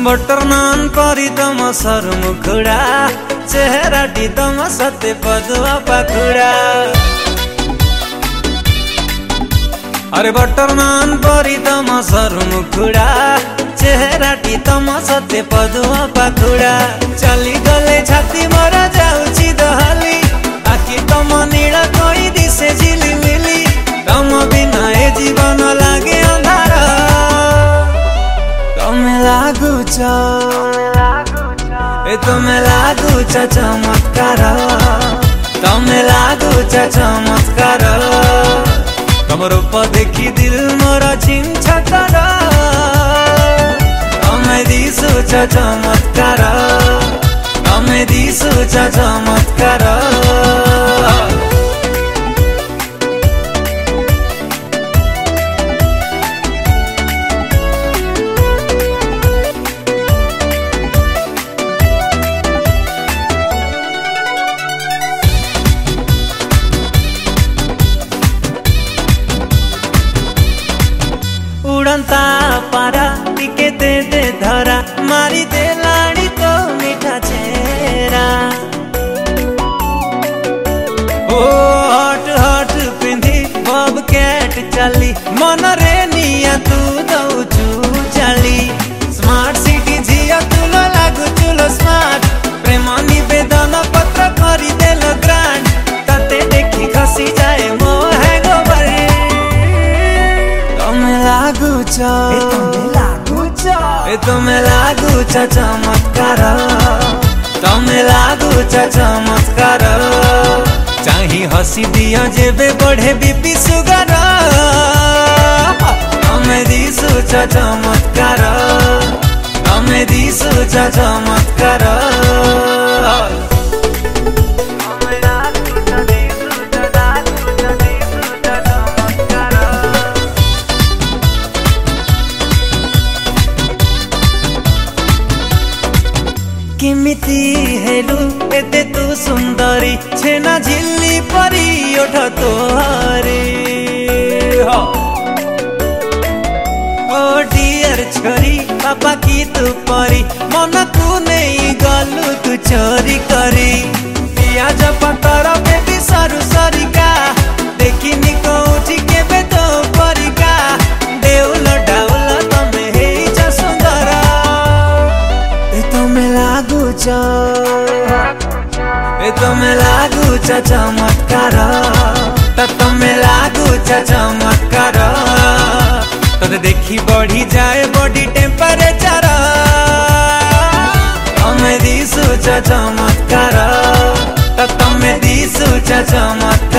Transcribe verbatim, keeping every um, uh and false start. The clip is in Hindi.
बटर नान परी तम सर मुखुड़ा चेहरा टी तम सत्य पदुआ पाखुड़ा। अरे बटर नान परी तम सर मुखुड़ा चेहरा टी तम सत्य पदुआ पाखुड़ा। चली गले छाती मोर जाउची दहली आखि तम नीला कोई दिसे झिली मिली। तम बिना ए जीवन लागे अंधार तमे लागुच ए तमे लागुच चमत्कार तमे लागुच चमत्कार। तम रूप देखी दिल मोर छिंछतर तमे दिसुच चमत्कार तमे दिसुच चमत्कार। उड़ंता पारा टिके दे दे धरा मारी दे लाड़ी तो मीठा चेहरा। ओ हट हट पिंधी बब कैट चली मन रे निया तू दौचू चली। स्मार्ट सिटी झिया तुलो लागू चुलो स्मार्ट प्रेम निवेदन पत्र करी देल ग्रांड तते देखी खसी जाए मोह गोबर। तमे लागुच ए तमे लागुच चमत्कार तमे लागुच चमत्कार। चाही हसी दिया जेबे बढ़े बीपी सुगर तमे दिसुच चमत्कार तमे दिसुच चमत्कार। किमिति हेलु एते तू सुंदरी छेना झिल्ली परी ओठ तोहरी। ओ डियर छोरी पापा की तू परी मन तू नहीं गलु तू चोरी करी। पियाज पतर बेबी सरू सरिका देखी निकोची के बे तो परिका। देउल डाउल तमे हेई छ सुंदर ए तमे लागुच ए तमे लागुच चमत्कार त तमे लागुच चमत्कार। तते देखी बढ़ी जाए बॉडी टेम्परेचर तमे दिसुच चमत्कार त तमे दिसुच चमत्कार।